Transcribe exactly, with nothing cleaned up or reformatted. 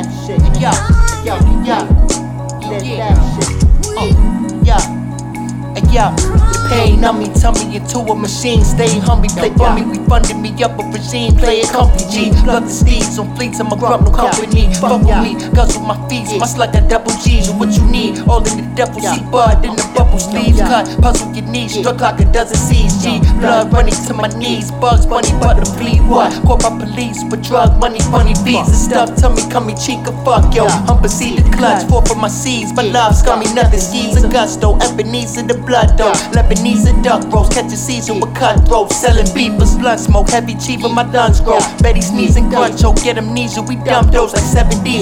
that shit. Yo, yo, yo, let that shit. Uh, yo, yo. Pain on me, turn me into a machine. Stay humble, play bummy. We funded me up a regime. Play a company G. Love the steeds on fleets. I'm a grub, no company. Fuck with me, guzzle my feet. My slug got double G's. What you need? All in the devil see bud in the bubble sleeves. Cut, puzzle your knees. Struck like a dozen C's. G. Blood running to my knees. Bugs, bunny, butter, flea. What? Caught by police with drug money, funny beats and stuff. Tell me, come me, chica, fuck yo. Humble see the clutch. Four for my seeds. My love, scummy, nothing. Skis and gusto. Ebenezer the blood though. Lebanese and duck rolls, catch a season with cutthroats, selling beepers, blunt smoke, heavy cheaper, my lungs grow. Betty's knees and crunch, oh, get amnesia, we dump those like seventies.